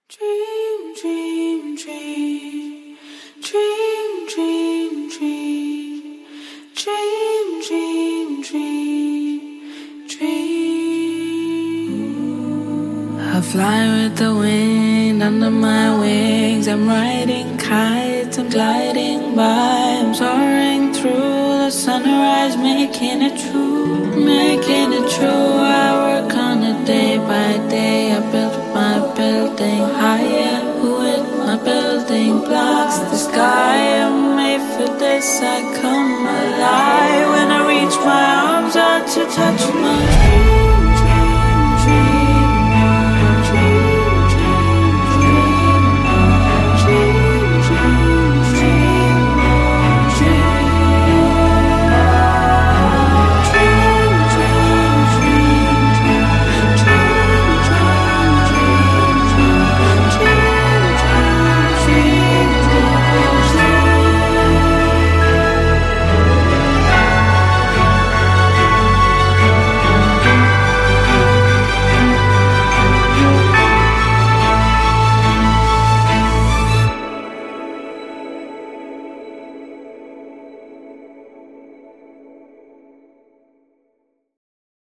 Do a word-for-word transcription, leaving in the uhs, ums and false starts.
Dream, dream, dream, dream, dream, dream, dream, dream, dream, dream. I fly with the wind under my wings. I'm riding kites, I'm gliding by. I'm soaring through the sunrise, making it true, making it true. I work on it day by day. I build my building higher with my building blocks. The sky, I'm made for this. I come alive when I reach my arms out to touch my dreams.